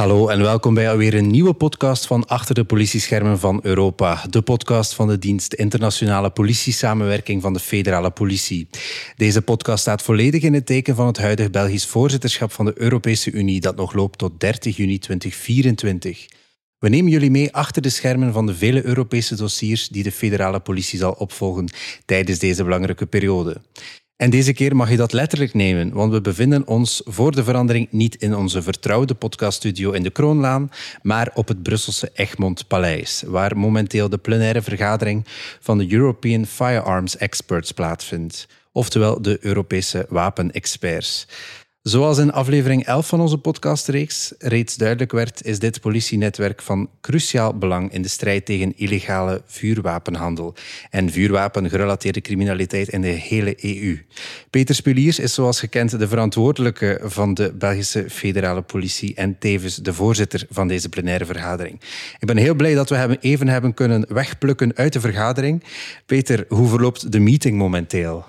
Hallo en welkom bij alweer een nieuwe podcast van Achter de politieschermen van Europa. De podcast van de dienst Internationale Politiesamenwerking van de Federale Politie. Deze podcast staat volledig in het teken van het huidig Belgisch voorzitterschap van de Europese Unie dat nog loopt tot 30 juni 2024. We nemen jullie mee achter de schermen van de vele Europese dossiers die de Federale Politie zal opvolgen tijdens deze belangrijke periode. En deze keer mag je dat letterlijk nemen, want we bevinden ons voor de verandering niet in onze vertrouwde podcaststudio in de Kroonlaan, maar op het Brusselse Egmond Paleis, waar momenteel de plenaire vergadering van de European Firearms Experts plaatsvindt, oftewel de Europese wapenexperts. Zoals in aflevering 11 van onze podcastreeks reeds duidelijk werd, is dit politienetwerk van cruciaal belang in de strijd tegen illegale vuurwapenhandel en vuurwapengerelateerde criminaliteit in de hele EU. Peter Spuliers is zoals gekend de verantwoordelijke van de Belgische Federale Politie en tevens de voorzitter van deze plenaire vergadering. Ik ben heel blij dat we hem even hebben kunnen wegplukken uit de vergadering. Peter, hoe verloopt de meeting momenteel?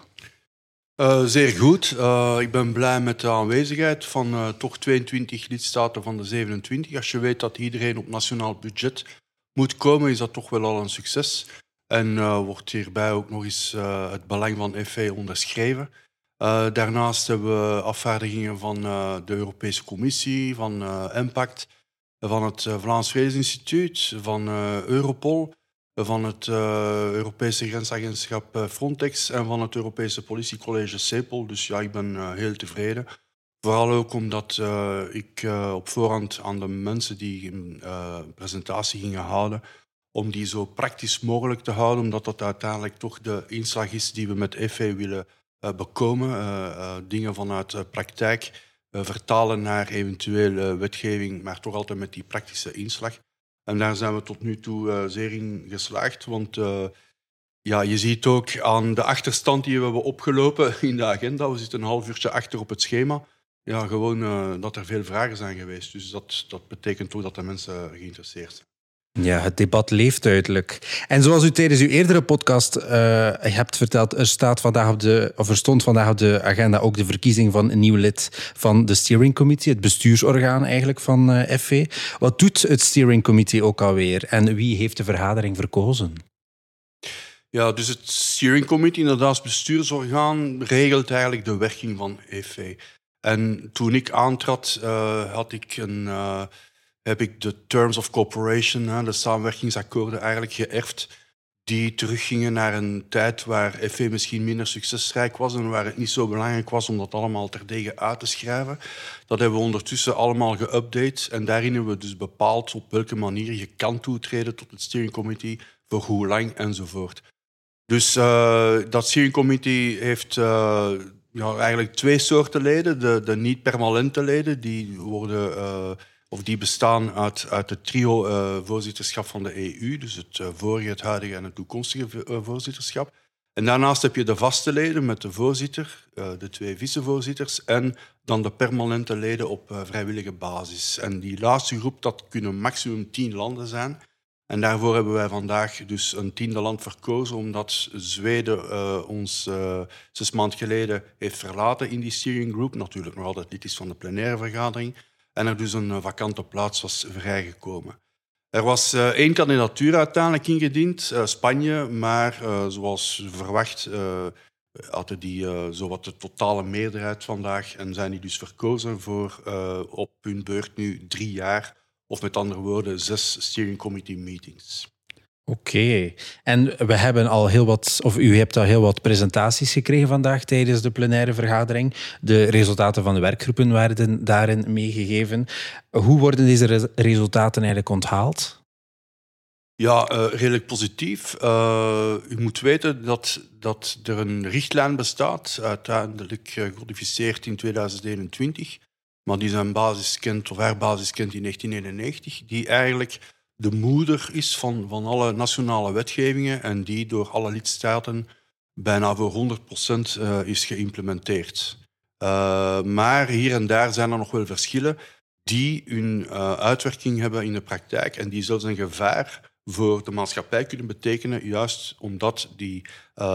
Zeer goed. Ik ben blij met de aanwezigheid van toch 22 lidstaten van de 27. Als je weet dat iedereen op nationaal budget moet komen, is dat toch wel al een succes. En wordt hierbij ook nog eens het belang van FE onderschreven. Daarnaast hebben we afvaardigingen van de Europese Commissie, van Impact, van het Vlaams Vredesinstituut, van Europol, van het Europese grensagentschap Frontex en van het Europese politiecollege CEPOL. Dus ja, ik ben heel tevreden. Vooral ook omdat ik op voorhand aan de mensen die een presentatie gingen houden, om die zo praktisch mogelijk te houden, omdat dat uiteindelijk toch de inslag is die we met FE willen bekomen. Dingen vanuit praktijk vertalen naar eventuele wetgeving, maar toch altijd met die praktische inslag. En daar zijn we tot nu toe zeer in geslaagd. Want je ziet ook aan de achterstand die we hebben opgelopen in de agenda. We zitten een half uurtje achter op het schema. Ja, gewoon dat er veel vragen zijn geweest. Dus dat betekent ook dat de mensen geïnteresseerd zijn. Ja, het debat leeft duidelijk. En zoals u tijdens uw eerdere podcast hebt verteld, er stond vandaag op de agenda ook de verkiezing van een nieuw lid van de Steering Committee, het bestuursorgaan eigenlijk van FE. Wat doet het Steering Committee ook alweer en wie heeft de vergadering verkozen? Ja, dus het Steering Committee, inderdaad als bestuursorgaan, regelt eigenlijk de werking van FE. En toen ik aantrad, heb ik de Terms of Cooperation, de samenwerkingsakkoorden, eigenlijk geërfd, die teruggingen naar een tijd waar FE misschien minder succesrijk was en waar het niet zo belangrijk was om dat allemaal terdege uit te schrijven. Dat hebben we ondertussen allemaal geüpdate en daarin hebben we dus bepaald op welke manier je kan toetreden tot het Steering Committee, voor hoe lang enzovoort. Dus dat Steering Committee heeft eigenlijk twee soorten leden. De niet-permanente leden, die bestaan uit het trio-voorzitterschap van de EU, dus het vorige, het huidige en het toekomstige voorzitterschap. En daarnaast heb je de vaste leden met de voorzitter, de twee vicevoorzitters en dan de permanente leden op vrijwillige basis. En die laatste groep, dat kunnen maximum 10 landen zijn. En daarvoor hebben wij vandaag dus een 10e land verkozen, omdat Zweden ons 6 maanden geleden heeft verlaten in die steering group, natuurlijk nog altijd lid is van de plenaire vergadering, en er dus een vakante plaats was vrijgekomen. Er was 1 kandidatuur uiteindelijk ingediend, Spanje, maar zoals verwacht hadden die zowat de totale meerderheid vandaag en zijn die dus verkozen voor op hun beurt nu 3 jaar, of met andere woorden 6 steering committee meetings. Oké. En we hebben al u hebt al heel wat presentaties gekregen vandaag tijdens de plenaire vergadering. De resultaten van de werkgroepen werden daarin meegegeven. Hoe worden deze resultaten eigenlijk onthaald? Ja, redelijk positief. U moet weten dat er een richtlijn bestaat, uiteindelijk gecodificeerd in 2021, maar die zijn basis kent, of haar basis kent in 1991, die eigenlijk de moeder is van alle nationale wetgevingen en die door alle lidstaten bijna voor 100% is geïmplementeerd. Maar hier en daar zijn er nog wel verschillen die hun uitwerking hebben in de praktijk en die zelfs een gevaar voor de maatschappij kunnen betekenen, juist omdat die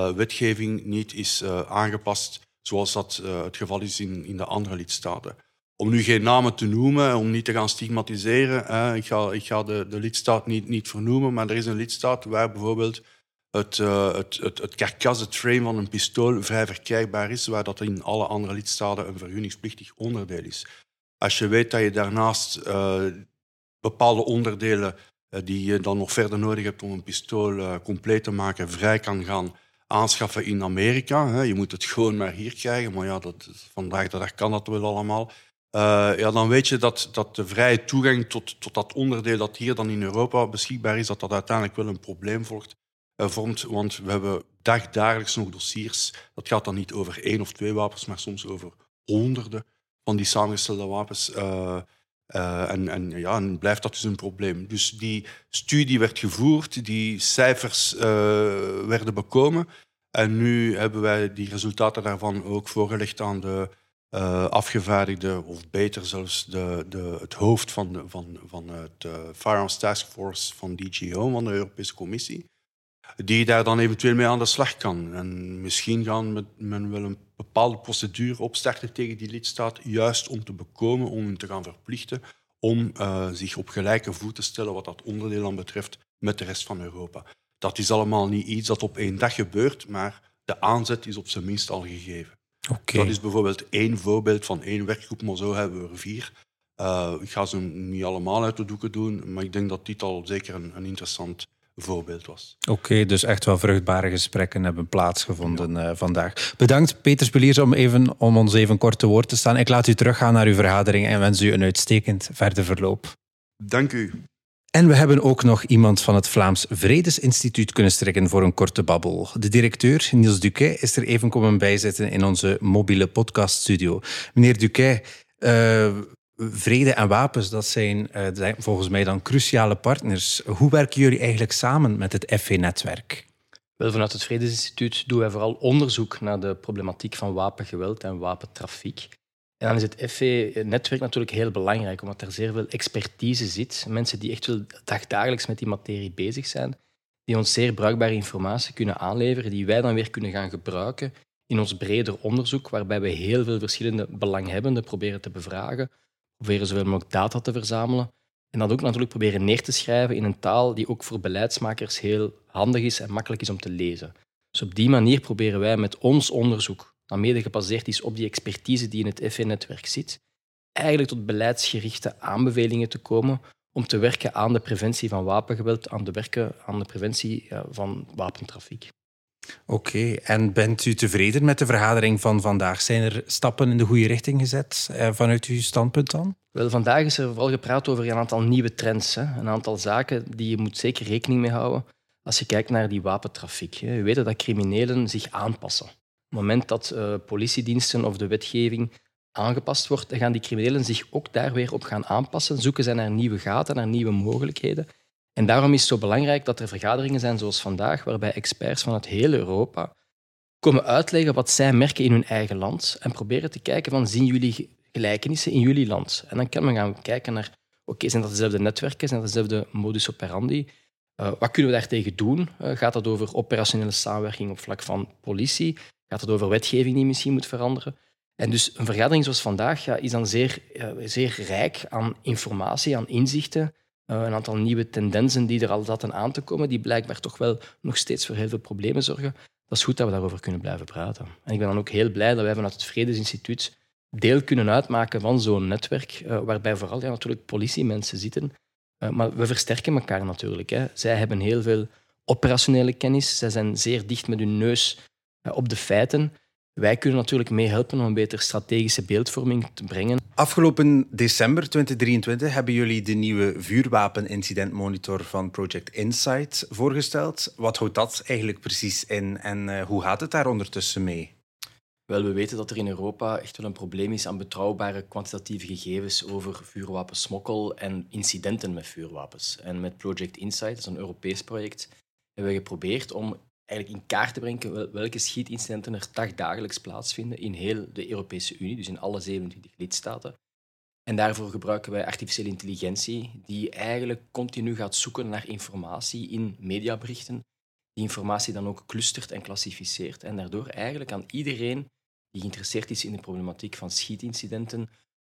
wetgeving niet is aangepast zoals dat het geval is in de andere lidstaten. om nu geen namen te noemen, om niet te gaan stigmatiseren. Ik ga de lidstaat niet vernoemen, maar er is een lidstaat waar bijvoorbeeld het karkas, het frame van een pistool vrij verkrijgbaar is, waar dat in alle andere lidstaten een vergunningsplichtig onderdeel is. Als je weet dat je daarnaast bepaalde onderdelen die je dan nog verder nodig hebt om een pistool compleet te maken, vrij kan gaan aanschaffen in Amerika. Je moet het gewoon maar hier krijgen, maar ja, vandaag de dag kan dat wel allemaal. Dan weet je dat de vrije toegang tot dat onderdeel dat hier dan in Europa beschikbaar is, dat uiteindelijk wel een probleem vormt. Want we hebben dagelijks nog dossiers. Dat gaat dan niet over 1 of 2 wapens, maar soms over honderden van die samengestelde wapens. En blijft dat dus een probleem. Dus die studie werd gevoerd, die cijfers werden bekomen. En nu hebben wij die resultaten daarvan ook voorgelegd aan de afgevaardigde, of beter zelfs het hoofd van het Firearms Task Force van DG Home, van de Europese Commissie, die daar dan eventueel mee aan de slag kan. En misschien gaan men wel een bepaalde procedure opstarten tegen die lidstaat, juist om te bekomen, om hen te gaan verplichten om zich op gelijke voet te stellen wat dat onderdeel dan betreft met de rest van Europa. Dat is allemaal niet iets dat op 1 dag gebeurt, maar de aanzet is op zijn minst al gegeven. Okay. Dat is bijvoorbeeld 1 voorbeeld van 1 werkgroep, maar zo hebben we er 4. Ik ga ze niet allemaal uit de doeken doen, maar ik denk dat dit al zeker een interessant voorbeeld was. Oké, dus echt wel vruchtbare gesprekken hebben plaatsgevonden vandaag. Bedankt, Peter Speliers, om ons even kort te woord te staan. Ik laat u teruggaan naar uw vergadering en wens u een uitstekend verder verloop. Dank u. En we hebben ook nog iemand van het Vlaams Vredesinstituut kunnen strekken voor een korte babbel. De directeur, Niels Duquet, is er even komen bijzitten in onze mobiele podcaststudio. Meneer Duquet, vrede en wapens, dat zijn volgens mij dan cruciale partners. Hoe werken jullie eigenlijk samen met het FV-netwerk? Wel, vanuit het Vredesinstituut doen wij vooral onderzoek naar de problematiek van wapengeweld en wapentrafiek. En dan is het FV-netwerk natuurlijk heel belangrijk, omdat er zeer veel expertise zit. Mensen die echt wel dagelijks met die materie bezig zijn, die ons zeer bruikbare informatie kunnen aanleveren, die wij dan weer kunnen gaan gebruiken in ons breder onderzoek, waarbij we heel veel verschillende belanghebbenden proberen te bevragen, proberen zoveel mogelijk data te verzamelen en dat ook natuurlijk proberen neer te schrijven in een taal die ook voor beleidsmakers heel handig is en makkelijk is om te lezen. Dus op die manier proberen wij met ons onderzoek, dat mede gebaseerd is op die expertise die in het FV-netwerk zit, eigenlijk tot beleidsgerichte aanbevelingen te komen om te werken aan de preventie van wapengeweld, aan de preventie van wapentrafiek. Oké, en bent u tevreden met de vergadering van vandaag? Zijn er stappen in de goede richting gezet vanuit uw standpunt dan? Wel, vandaag is er vooral gepraat over een aantal nieuwe trends. Een aantal zaken die je moet zeker rekening mee houden als je kijkt naar die wapentrafiek. We weten dat criminelen zich aanpassen. Op het moment dat politiediensten of de wetgeving aangepast wordt, dan gaan die criminelen zich ook daar weer op gaan aanpassen. Zoeken zij naar nieuwe gaten, naar nieuwe mogelijkheden. En daarom is het zo belangrijk dat er vergaderingen zijn zoals vandaag, waarbij experts vanuit heel Europa komen uitleggen wat zij merken in hun eigen land en proberen te kijken van, zien jullie gelijkenissen in jullie land? En dan kan men gaan kijken naar, zijn dat dezelfde netwerken, zijn dat dezelfde modus operandi? Wat kunnen we daartegen doen? Gaat dat over operationele samenwerking op vlak van politie? Gaat het over wetgeving die misschien moet veranderen? En dus een vergadering zoals vandaag is dan zeer rijk aan informatie, aan inzichten, een aantal nieuwe tendensen die er al zaten aan te komen, die blijkbaar toch wel nog steeds voor heel veel problemen zorgen. Dat is goed dat we daarover kunnen blijven praten. En ik ben dan ook heel blij dat wij vanuit het Vredesinstituut deel kunnen uitmaken van zo'n netwerk, waarbij vooral natuurlijk politiemensen zitten. Maar we versterken elkaar natuurlijk. Zij hebben heel veel operationele kennis, zij zijn zeer dicht met hun neus op de feiten. Wij kunnen natuurlijk meehelpen om een beter strategische beeldvorming te brengen. Afgelopen december 2023 hebben jullie de nieuwe vuurwapenincidentmonitor van Project Insight voorgesteld. Wat houdt dat eigenlijk precies in en hoe gaat het daar ondertussen mee? Wel, we weten dat er in Europa echt wel een probleem is aan betrouwbare kwantitatieve gegevens over vuurwapensmokkel en incidenten met vuurwapens. En met Project Insight, dat is een Europees project, hebben we geprobeerd om eigenlijk in kaart te brengen welke schietincidenten er dagelijks plaatsvinden in heel de Europese Unie, dus in alle 27 lidstaten. En daarvoor gebruiken wij artificiële intelligentie, die eigenlijk continu gaat zoeken naar informatie in mediaberichten, die informatie dan ook clustert en klassificeert en daardoor eigenlijk aan iedereen die geïnteresseerd is in de problematiek van schietincidenten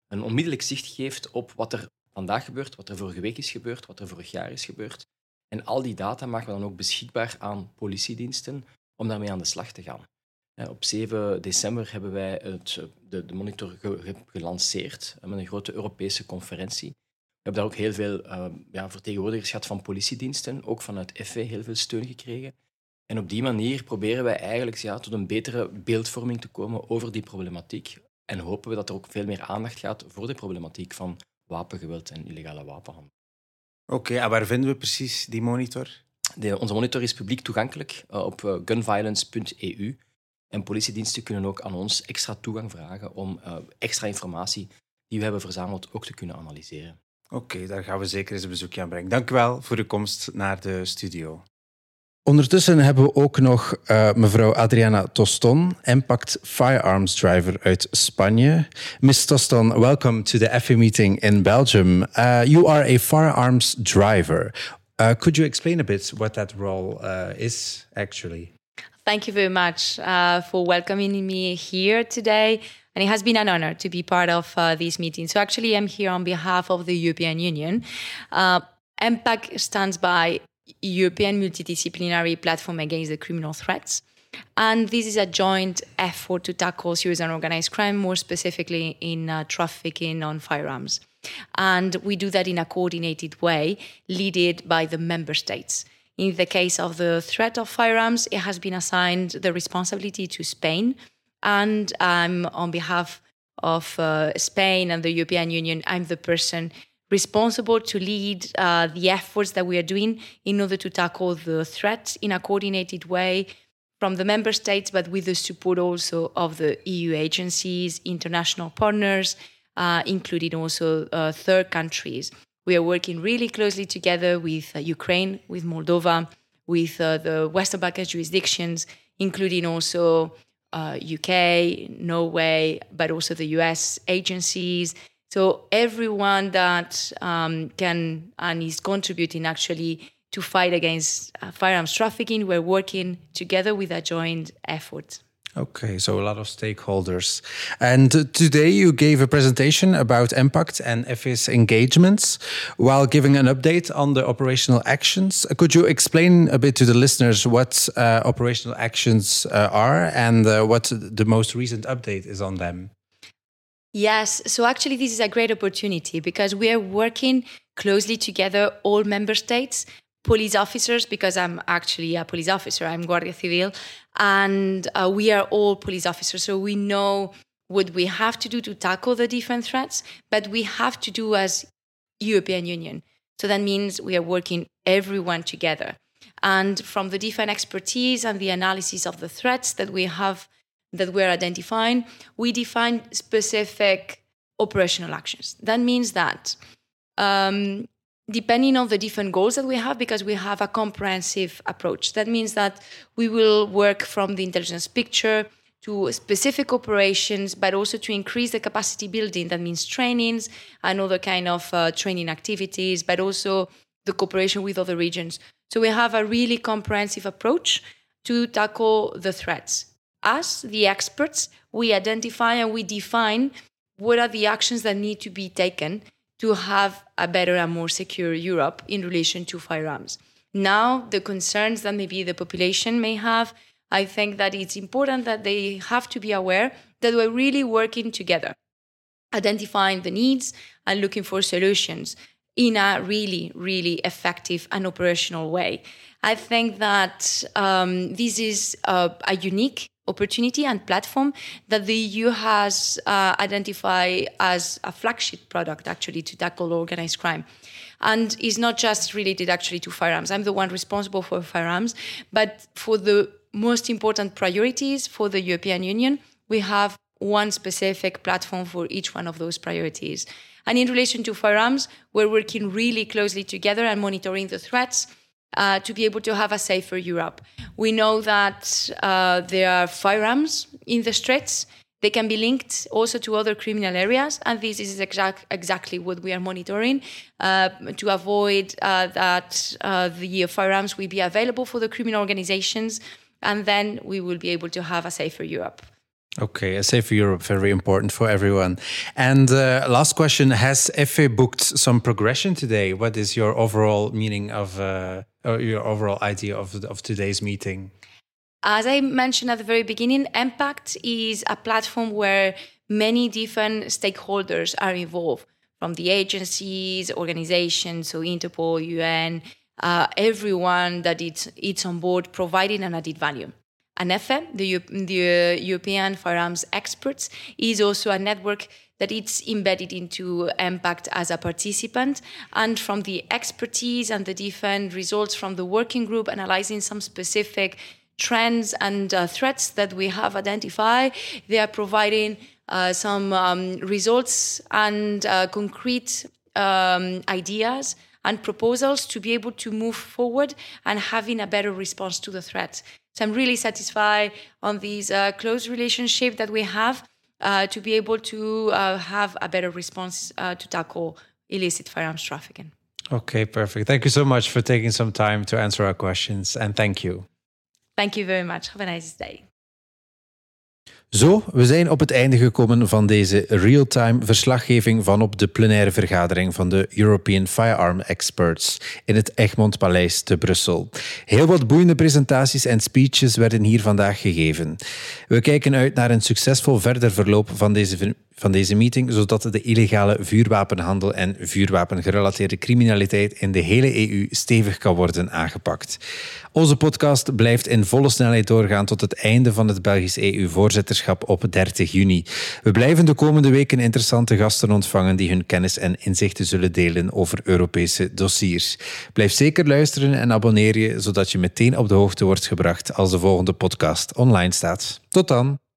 een onmiddellijk zicht geeft op wat er vandaag gebeurt, wat er vorige week is gebeurd, wat er vorig jaar is gebeurd. En al die data maken we dan ook beschikbaar aan politiediensten om daarmee aan de slag te gaan. Op 7 december hebben wij de monitor gelanceerd met een grote Europese conferentie. We hebben daar ook heel veel vertegenwoordigers gehad van politiediensten, ook vanuit FV heel veel steun gekregen. En op die manier proberen wij eigenlijk tot een betere beeldvorming te komen over die problematiek. En hopen we dat er ook veel meer aandacht gaat voor de problematiek van wapengeweld en illegale wapenhandel. Oké, en waar vinden we precies die monitor? Onze monitor is publiek toegankelijk op gunviolence.eu. En politiediensten kunnen ook aan ons extra toegang vragen om extra informatie die we hebben verzameld ook te kunnen analyseren. Oké, daar gaan we zeker eens een bezoekje aan brengen. Dank u wel voor uw komst naar de studio. Ondertussen hebben we ook nog mevrouw Adriana Toston, Impact Firearms Driver uit Spanje. Ms. Toston, welcome to the FA meeting in Belgium. You are a firearms driver. Could you explain a bit what that role is, actually? Thank you very much for welcoming me here today. And it has been an honor to be part of this meeting. So actually, I'm here on behalf of the European Union. EMPAC stands by European Multidisciplinary Platform Against the Criminal Threats. And this is a joint effort to tackle serious and organized crime, more specifically in trafficking on firearms. And we do that in a coordinated way, led by the member states. In the case of the threat of firearms, it has been assigned the responsibility to Spain. And on behalf of Spain and the European Union, I'm the person responsible to lead the efforts that we are doing in order to tackle the threat in a coordinated way from the member states, but with the support also of the EU agencies, international partners, including also third countries. We are working really closely together with Ukraine, with Moldova, with the Western Balkan jurisdictions, including also UK, Norway, but also the US agencies. So everyone that can and is contributing actually to fight against firearms trafficking, we're working together with a joint effort. Okay, so a lot of stakeholders. And today you gave a presentation about Impact and FA's engagements while giving an update on the operational actions. Could you explain a bit to the listeners what operational actions are and what the most recent update is on them? Yes, so actually this is a great opportunity because we are working closely together, all member states, police officers, because I'm actually a police officer, I'm Guardia Civil, and we are all police officers, so we know what we have to do to tackle the different threats, but we have to do as European Union. So that means we are working everyone together. And from the different expertise and the analysis of the threats that we have, that we're identifying, we define specific operational actions. That means that depending on the different goals that we have, because we have a comprehensive approach, that means that we will work from the intelligence picture to specific operations, but also to increase the capacity building. That means trainings and other kind of training activities, but also the cooperation with other regions. So we have a really comprehensive approach to tackle the threats. Us, the experts, we identify and we define what are the actions that need to be taken to have a better and more secure Europe in relation to firearms. Now, the concerns that maybe the population may have, I think that it's important that they have to be aware that we're really working together, identifying the needs and looking for solutions in a really, really effective and operational way. I think that this is a unique opportunity and platform that the EU has identified as a flagship product actually to tackle organized crime. And it's not just related actually to firearms. I'm the one responsible for firearms, but for the most important priorities for the European Union, we have one specific platform for each one of those priorities. And in relation to firearms, we're working really closely together and monitoring the threats to be able to have a safer Europe. We know that there are firearms in the streets. They can be linked also to other criminal areas, and this is exactly what we are monitoring to avoid that the firearms will be available for the criminal organizations, and then we will be able to have a safer Europe. Okay, a safer Europe, very important for everyone. And last question, has FA booked some progression today? What is your overall meaning of, or your overall idea of today's meeting? As I mentioned at the very beginning, Impact is a platform where many different stakeholders are involved, from the agencies, organizations, so Interpol, UN, everyone that it's on board providing an added value. And EFE, the European Firearms Experts, is also a network that it's embedded into Impact as a participant. And from the expertise and the different results from the working group, analyzing some specific trends and threats that we have identified, they are providing some results and concrete ideas and proposals to be able to move forward and having a better response to the threat. So I'm really satisfied on this close relationship that we have to be able to have a better response to tackle illicit firearms trafficking. Okay, perfect. Thank you so much for taking some time to answer our questions. And thank you. Thank you very much. Have a nice day. Zo, we zijn op het einde gekomen van deze real-time verslaggeving van op de plenaire vergadering van de European Firearm Experts in het Egmont Paleis te Brussel. Heel wat boeiende presentaties en speeches werden hier vandaag gegeven. We kijken uit naar een succesvol verder verloop van deze meeting, zodat de illegale vuurwapenhandel en vuurwapengerelateerde criminaliteit in de hele EU stevig kan worden aangepakt. Onze podcast blijft in volle snelheid doorgaan tot het einde van het Belgisch EU-voorzitterschap op 30 juni. We blijven de komende weken interessante gasten ontvangen die hun kennis en inzichten zullen delen over Europese dossiers. Blijf zeker luisteren en abonneer je, zodat je meteen op de hoogte wordt gebracht als de volgende podcast online staat. Tot dan!